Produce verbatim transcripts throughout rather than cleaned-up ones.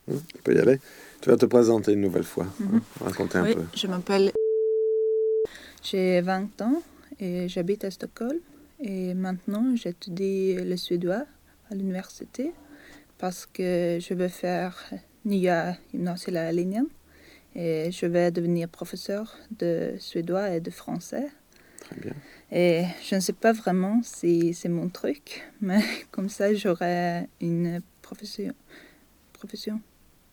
Hum, tu peux y aller. Tu vas te présenter une nouvelle fois. Mhm. Hein, raconter un Oui, peu. je m'appelle... J'ai vingt ans et j'habite à Stockholm. Et maintenant, j'étudie le suédois à l'université parce que je veux faire nya gymnasielinjen et je vais devenir professeur de suédois et de français. Très bien. Et je ne sais pas vraiment si c'est mon truc, mais comme ça, j'aurai une profession. profession.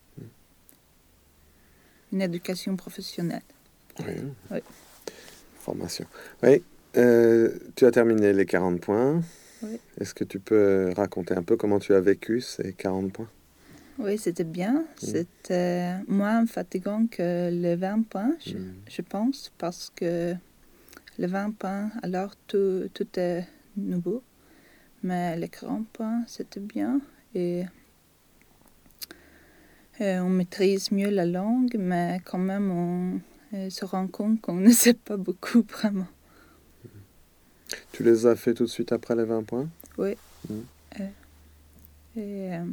Une éducation professionnelle. Oui. Oui. Formation. Oui. Euh, tu as terminé les quarante points. Oui. Est-ce que tu peux raconter un peu comment tu as vécu ces quarante points? Oui, c'était bien. Mm. C'était moins fatigant que les vingt points, je, Mm. je pense, parce que les vingt points, alors tout, tout est nouveau. Mais les quarante points, c'était bien. Et, et on maîtrise mieux la langue, mais quand même, on euh, se rend compte qu'on ne sait pas beaucoup, vraiment. Tu les as fait tout de suite après les vingt points? Oui. Mm. Euh, et, euh,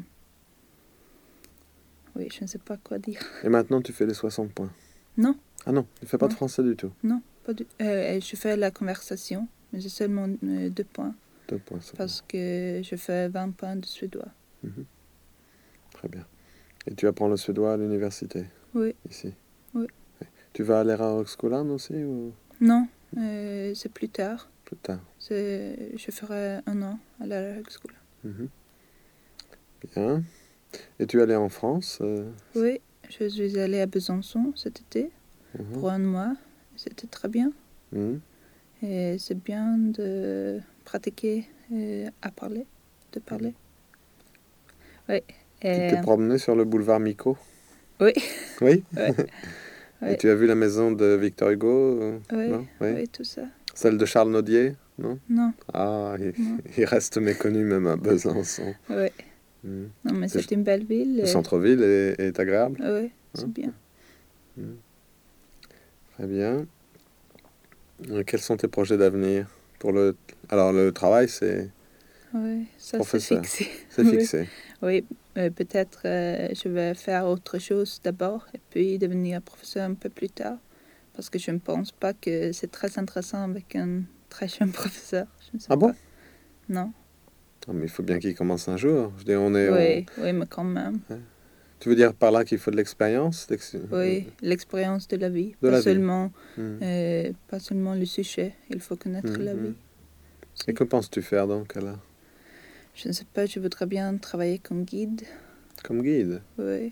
oui, je ne sais pas quoi dire. Et maintenant, tu fais les soixante points? Non. Ah non, tu ne fais pas Non. de français du tout? Non, pas du euh, Je fais la conversation, mais j'ai seulement euh, deux points. Deux points, c'est Parce que je fais vingt points de suédois. Mm-hmm. Très bien. Et tu apprends le suédois à l'université? Oui. Ici? Oui. Oui. Tu vas aller à Högskolan aussi ou... Non, euh, c'est plus tard. Plus tard. C'est... Je ferai un an à la Högskolan. Mm-hmm. Bien. Et tu es allé en France? euh... Oui, je suis allée à Besançon cet été Mm-hmm. pour un mois. C'était très bien. Mm-hmm. Et c'est bien de pratiquer euh, à parler, de parler. Mm-hmm. Oui. Et... Tu t'es promené sur le boulevard Micot? Oui. Oui. Oui. Et Oui. tu as vu la maison de Victor Hugo? euh, Oui. Non? Oui. Oui, tout ça. Celle de Charles Nodier? Non? Non. Ah, il, Non. il reste méconnu même à Besançon. Oui. Mm. Non, mais C'est- c'est une belle ville. Le et- centre-ville est, est agréable? Oui, c'est Hein? bien. Mm. Très bien. Euh, Quels sont tes projets d'avenir pour le... Alors, le travail, c'est Oui, ça c'est professeur. fixé. C'est Oui. fixé. Oui, euh, peut-être euh, je vais faire autre chose d'abord et puis devenir professeur un peu plus tard. Parce que je ne pense pas que c'est très intéressant avec un très jeune professeur. Je ne sais Ah pas. bon? Non. Ah, mais il faut bien qu'il commence un jour. Je dis, on est... Oui, oui, mais quand même. on- Tu veux dire par là qu'il faut de l'expérience? d'ex- Oui, l'expérience de la vie. De pas, la vie. seulement, Mm. euh, pas seulement le sujet. Il faut connaître Mm, la mm. vie. Et que penses-tu faire donc là? Je ne sais pas, je voudrais bien travailler comme guide. Comme guide? Oui.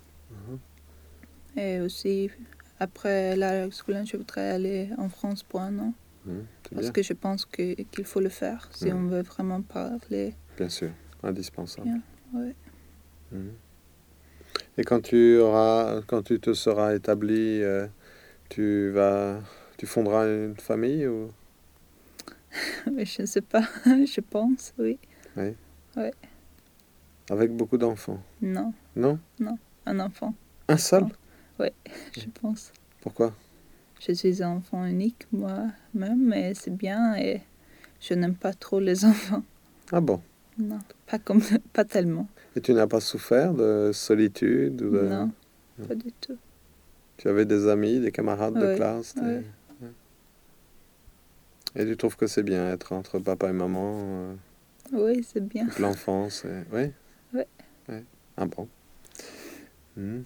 Mhm. Et aussi, après la scolaire, je voudrais aller en France pour un an. Mm, c'est Parce bien. que je pense que, qu'il faut le faire si Mm. on veut vraiment parler Bien sûr, indispensable. bien. Ouais. Mm. Et quand tu auras, quand tu te seras établi, euh, tu vas, tu fonderas une famille ou? Je ne sais pas, je pense, oui. Oui. Ouais. Avec beaucoup d'enfants? Non, Non? non, un enfant. Un seul? Oui, je pense. Pourquoi? Je suis un enfant unique moi-même, mais c'est bien et je n'aime pas trop les enfants. Ah bon? Non, pas, comme, pas tellement. Et tu n'as pas souffert de solitude ou de... Non, pas du tout. Tu avais des amis, des camarades de Oui, classe? des- oui. Et tu trouves que c'est bien être entre papa et maman euh, Oui, c'est bien. toute l'enfance et... Oui? Oui. Oui. Ah bon? Hmm.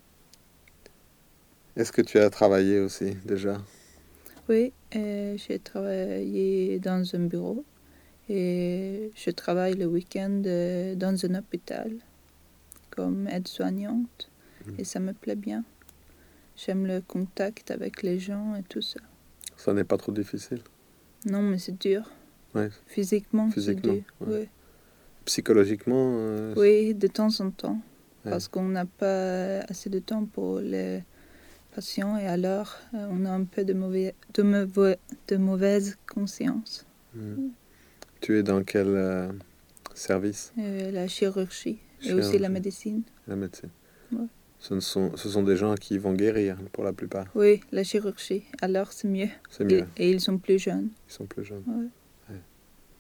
Est-ce que tu as travaillé aussi déjà? Oui, euh, j'ai travaillé dans un bureau et je travaille le week-end euh, dans un hôpital comme aide-soignante Mm. et ça me plaît bien. J'aime le contact avec les gens et tout ça. Ça n'est pas trop difficile? Non, mais c'est dur. Ouais. Physiquement, Physiquement, c'est dur. ouais. Oui. Psychologiquement euh, Oui, de temps en temps. Ouais. Parce qu'on n'a pas assez de temps pour les patients et alors euh, on a un peu de, mauvais, de, mauvais, de mauvaise conscience. Mm. Tu es dans quel euh, service? Euh, la chirurgie, et Chirurgie. aussi la médecine. La médecine. Ouais. Ce, ne sont, ce sont des gens qui vont guérir pour la plupart. Oui, la chirurgie. Alors c'est mieux. C'est mieux. Et, et ils sont plus jeunes. Ils sont plus jeunes. Ouais. Ouais.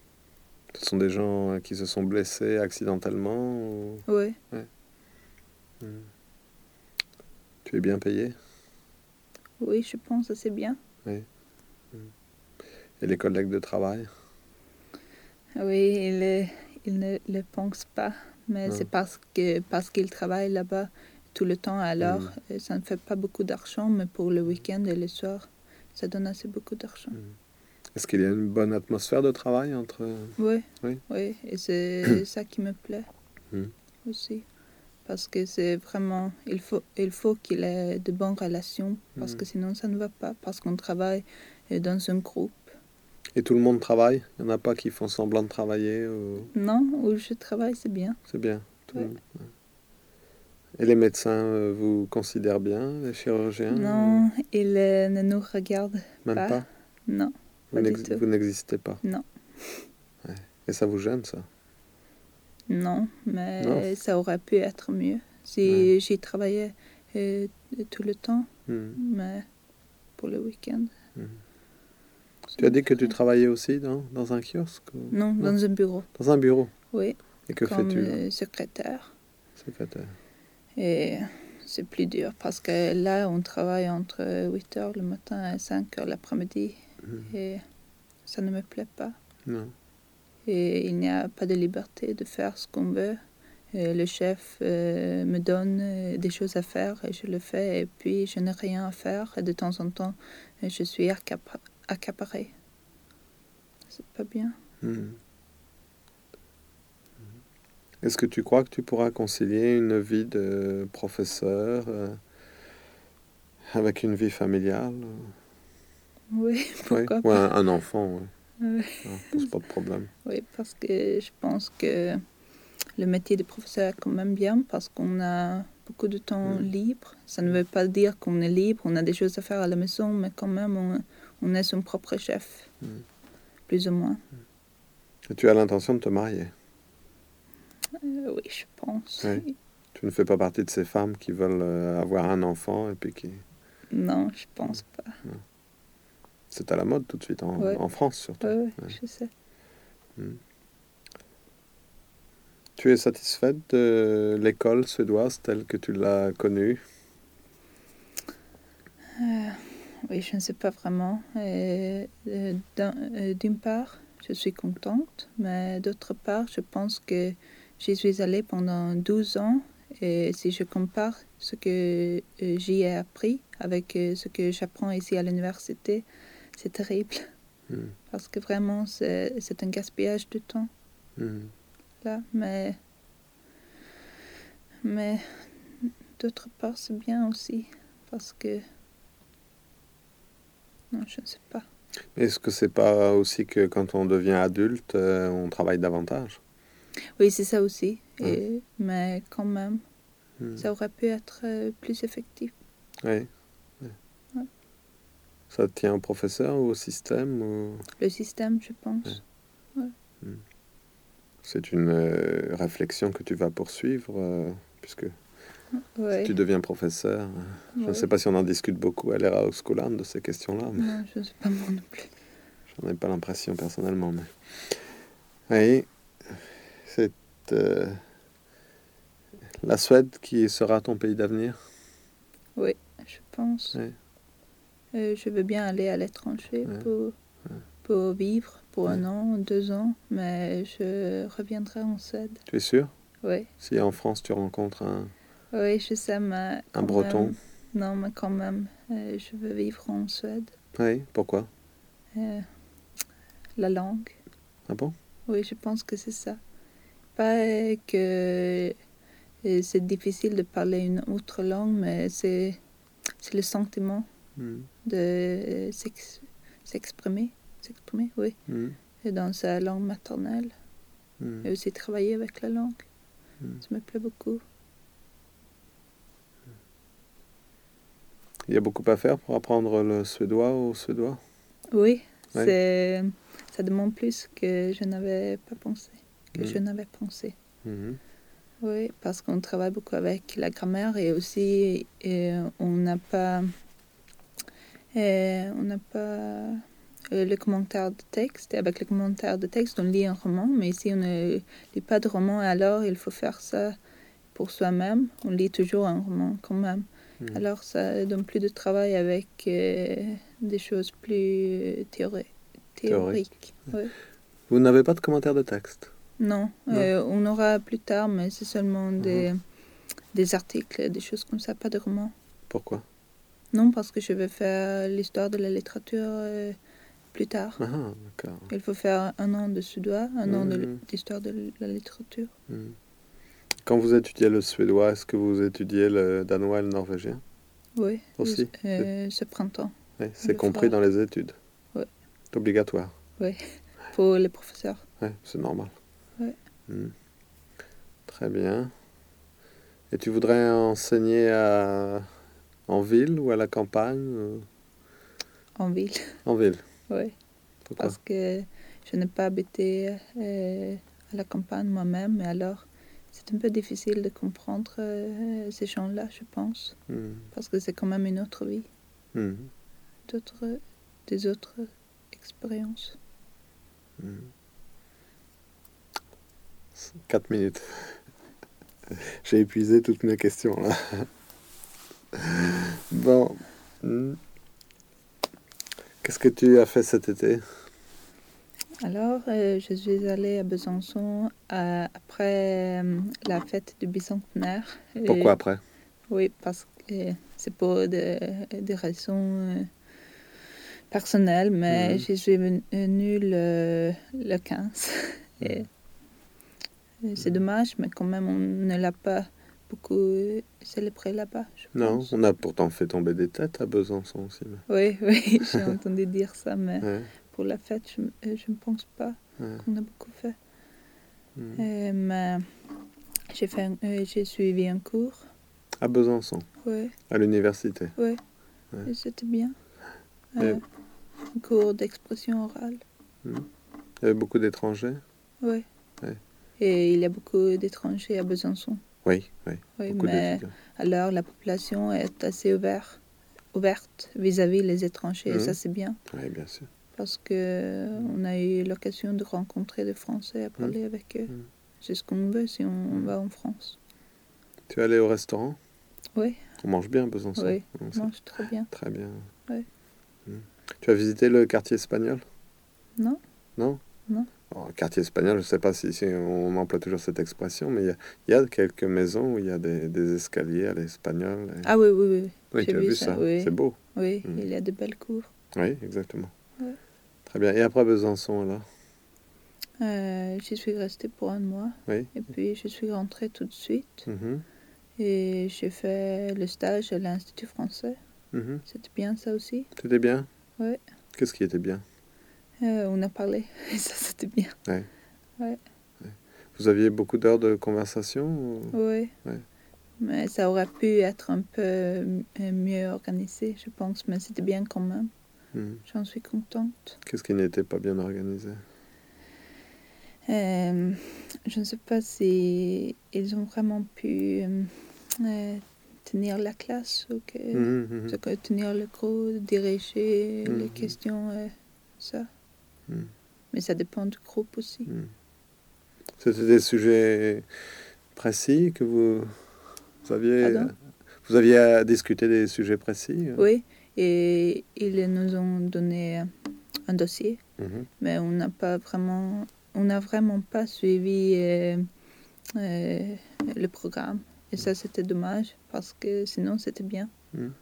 Ce sont des gens qui se sont blessés accidentellement ou... Oui. Ouais. Mm. Tu es bien payé? Oui, je pense assez bien. Oui. Mm. Et les collègues de travail? Oui, ils, euh, ils ne le pensent pas, mais Non. c'est parce que parce qu'ils travaillent là-bas tout le temps, alors Mm. euh, ça ne fait pas beaucoup d'argent, mais pour le week-end et le soir, ça donne assez beaucoup d'argent. Mm. Est-ce qu'il y a une bonne atmosphère de travail entre... Oui, Oui. oui, et c'est ça qui me plaît Mm. aussi. Parce que c'est vraiment, il faut, il faut qu'il ait de bonnes relations, parce Mm. que sinon ça ne va pas, parce qu'on travaille euh, dans un groupe. Et tout le monde travaille? Il n'y en a pas qui font semblant de travailler ou... Non, où je travaille, c'est bien. C'est bien. Tout le Ouais. monde. Et les médecins euh, vous considèrent bien, les chirurgiens? Non, il euh, ne nous regarde Même pas. pas? Non, Vous pas du n'ex- tout. vous n'existez pas? Non, Ouais. Et ça vous gêne, ça? non, Non? mais ça aurait pu être mieux si Ouais. j'y travaillais euh, tout le temps, Mm. mais pour le week-end. Mm. ça Tu as me dit que tu ferait- travaillais aussi dans, dans un kiosque? ou- Non, Non? dans un bureau, Dans un bureau. oui, Et que comme fais-tu là? euh, secrétaire. Secrétaire. Et c'est plus dur parce que là, on travaille entre huit heures le matin et cinq heures l'après-midi. Mm. Et ça ne me plaît pas. Non. Et il n'y a pas de liberté de faire ce qu'on veut. Et le chef euh, me donne euh, des choses à faire et je le fais. Et puis, je n'ai rien à faire. Et de temps en temps, euh, je suis accap- accaparée. C'est pas bien. Mm. Est-ce que tu crois que tu pourras concilier une vie de professeur euh, avec une vie familiale? Oui, Oui. pourquoi Ou pas. un, un enfant, oui. Oui. Ça pose pas de problème. Oui, parce que je pense que le métier de professeur est quand même bien parce qu'on a beaucoup de temps Mm. libre. Ça ne veut pas dire qu'on est libre, on a des choses à faire à la maison, mais quand même, on, on est son propre chef, Mm. plus ou moins. Et tu as l'intention de te marier? Euh, oui, je pense. Oui. Tu ne fais pas partie de ces femmes qui veulent euh, avoir un enfant et puis qui... Non, je pense pas. C'est à la mode tout de suite, en, Ouais. en France surtout. Oui, oui, Ouais. je sais. Mm. Tu es satisfaite de l'école suédoise telle que tu l'as connue? Euh, oui, je ne sais pas vraiment. Euh, euh, d'un- euh, D'une part, je suis contente, mais d'autre part, je pense que j'y suis allée pendant douze ans. Et si je compare ce que euh, j'y ai appris avec euh, ce que j'apprends ici à l'université, c'est terrible. Mm. Parce que vraiment, c'est c'est un gaspillage de temps, Mm. là. Mais, mais d'autre part, c'est bien aussi. Parce que... Non, je ne sais pas. Est-ce que c'est pas aussi que quand on devient adulte, euh, on travaille davantage? Oui, c'est ça aussi. Ouais. Et, mais quand même, Mm. ça aurait pu être euh, plus effectif. Oui. Oui. Ouais. Ça tient au professeur ou au système ou... Le système, je pense. Mm. C'est une euh, réflexion que tu vas poursuivre, euh, puisque si Oui. tu deviens professeur, euh, je ne Ouais. sais pas si on en discute beaucoup à l'Erasmusskolan de ces questions-là, mais Non, je ne sais pas moi non plus. j'en ai pas l'impression personnellement. Mais... Oui, c'est euh, la Suède qui sera ton pays d'avenir? Oui, je pense. Oui. Euh, je veux bien aller à l'étranger Ouais. pour, Ouais. pour vivre pour Ouais. un an, deux ans, mais je reviendrai en Suède. Tu es sûr? Oui. Si en France tu rencontres un, Oui, je sais, mais un quand Breton? même... Non, mais quand même, euh, je veux vivre en Suède. Oui, pourquoi? Euh, la langue. Ah bon? Oui, je pense que c'est ça. Pas euh, que euh, c'est difficile de parler une autre langue, mais c'est c'est le sentiment Mm. de euh, s'ex- s'exprimer, s'exprimer, oui, Mm. et dans sa langue maternelle. Mm. Et aussi travailler avec la langue. Mm. Ça me plaît beaucoup. Il y a beaucoup à faire pour apprendre le suédois au suédois? Oui, Ouais. c'est ça demande plus que je n'avais pas pensé, que Mm. je n'avais pensé. Mhm. Oui, parce qu'on travaille beaucoup avec la grammaire et aussi euh, on n'a pas, euh, on n'a pas euh, le commentaire de texte. Et avec le commentaire de texte, on lit un roman, mais ici on ne lit pas de roman, alors il faut faire ça pour soi-même, on lit toujours un roman quand même. Mm. Alors ça donne plus de travail avec euh, des choses plus théori- théoriques. Ouais. Vous n'avez pas de commentaire de texte? Non, Non. euh, on aura plus tard, mais c'est seulement Mhm. des, des articles, des choses comme ça, pas de romans. Pourquoi? Non, parce que je vais faire l'histoire de la littérature euh, plus tard. Ah, d'accord. Il faut faire un an de suédois, un an de- Mhm. d'histoire de la littérature. Mm. Quand vous étudiez le suédois, est-ce que vous étudiez le danois et le norvégien Oui, aussi? euh, ce printemps, Ouais, c'est le compris fera. dans les études? Ouais. C'est obligatoire? pour les professeurs. Ouais, c'est normal. Ouais. Mm. Très bien. Et tu voudrais enseigner à... en ville ou à la campagne? ou- En ville, En ville. oui. Pourquoi? Parce que je n'ai pas habité euh, à la campagne moi-même, et alors c'est un peu difficile de comprendre euh, ces gens-là, je pense. Mm. Parce que c'est quand même une autre vie, Mm. d'autres, des autres expériences. Mm. Quatre minutes. J'ai épuisé toutes mes questions là. Bon. Mm. Qu'est-ce que tu as fait cet été? Alors, euh, je suis allée à Besançon euh, après euh, la fête du bicentenaire. Et- Pourquoi après? Oui, parce que c'est pour des, des raisons euh, personnelles, mais Mhm. je suis venue le, le quinze. Et, et c'est dommage, mais quand même, on ne l'a pas beaucoup célébré là-bas, je Non, pense. on a pourtant fait tomber des têtes à Besançon aussi. mais- Oui, oui, j'ai entendu dire ça, mais Ouais, pour la fête, je ne je ne pense pas ouais. qu'on a beaucoup fait. Mm. Euh, mais j'ai fait un- euh, j'ai suivi un cours. À Besançon, Oui, à l'université. oui, Ouais. et c'était bien. Et- Euh, un cours d'expression orale. Il y avait beaucoup d'étrangers? Oui. Ouais. Et il y a beaucoup d'étrangers à Besançon. Oui, oui, Oui, beaucoup mais d'étudiants. alors la population est assez ouverte, ouverte vis-à-vis les étrangers, et Mhm. ça c'est bien. Oui, bien sûr. Parce que on a eu l'occasion de rencontrer des Français, à parler avec eux. Mhm. C'est ce qu'on veut si on Mhm. va en France. Tu es allé au restaurant? Oui, On mange bien à Besançon. oui, On on sait- mange très bien. Très bien. Ouais. Mm. Tu as visité le quartier espagnol? Non? Non? Non. Bon, le quartier espagnol, je ne sais pas si, si on emploie toujours cette expression, mais il y a, il y a quelques maisons où il y a des, des escaliers à l'espagnol. et- Ah oui, oui, oui. Oui, j'ai tu as vu vu ça, ça. oui. C'est beau. Oui, Mm. il y a de belles cours. Oui, exactement. Ouais. Très bien. Et après Besançon, alors? Euh, j'y suis restée pour un mois. Oui. Et puis je suis rentrée tout de suite. Mhm. Et j'ai fait le stage à l'Institut français. Mhm. C'était bien ça aussi. C'était bien? Ouais. Qu'est-ce qui était bien? Euh, on a parlé. Et ça, c'était bien. Ouais. Ouais. Vous aviez beaucoup d'heures de conversation? ou- Oui. Ouais. Mais ça aurait pu être un peu euh, mieux organisé, je pense. Mais c'était bien quand même. Mhm. J'en suis contente. Qu'est-ce qui n'était pas bien organisé? Euh, je ne sais pas si ils ont vraiment pu euh, euh, tenir la classe ou que, Mhm, mhm. c'est que tenir le groupe, diriger les Mhm. questions, euh, ça. Mhm. Mais ça dépend du groupe aussi. Mhm. C'était des sujets précis que vous, vous aviez... Pardon? Vous aviez à discuter des sujets précis? euh Oui, et ils nous ont donné un dossier, Mhm. mais on n'a pas vraiment, on n'a vraiment pas suivi euh, euh, le programme. Et ça, c'était dommage, parce que sinon, c'était bien. Mhm.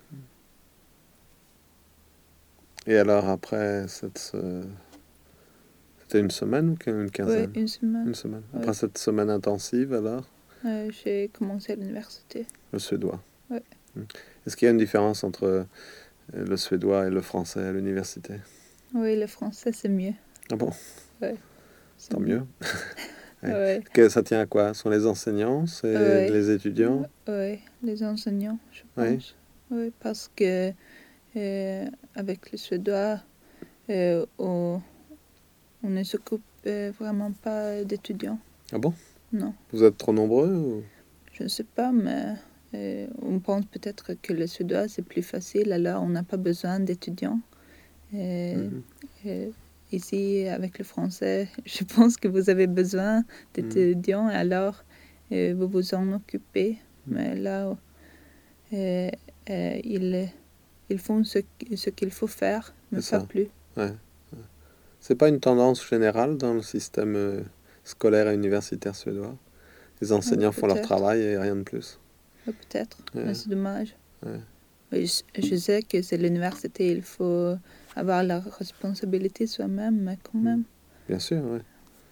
Et alors après cette... euh, C'était une semaine ou une Oui, quinzaine? une semaine. Une semaine. Ouais. Après cette semaine intensive, alors, Euh, j'ai commencé à l'université. le suédois. Ouais. Mhm. Est-ce qu'il y a une différence entre euh, le suédois et le français à l'université? Oui, le français, c'est mieux. Ah bon? C'est Tant mieux. Ouais. Ouais. Que ça tient à quoi? Ce sont les enseignants? C'est Ouais. les étudiants? Oui, les enseignants, je Oui. pense. Oui, parce que euh, avec le suédois, euh, on, on ne s'occupe euh, vraiment pas d'étudiants. Ah bon? Non, Vous êtes trop nombreux ou... je ne sais pas, mais euh, on pense peut-être que le suédois, c'est plus facile, alors on n'a pas besoin d'étudiants. Euh, Mhm. euh, ici, avec le français, je pense que vous avez besoin d'étudiants, alors et vous vous en occupez. Mm. Mais là, euh, euh, ils, ils font ce, ce qu'il faut faire, mais C'est pas ça. plus. Ouais. C'est pas une tendance générale dans le système euh, scolaire et universitaire suédois. Les enseignants font leur Peut-être, travail et rien de plus. ouais, peut-être, mais Ouais. c'est dommage. Ouais. Mais je, je sais que c'est l'université, il faut avoir la responsabilité soi-même, mais quand même. Bien sûr, oui.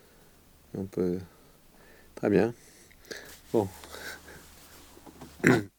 On peut... Très bien. Bon.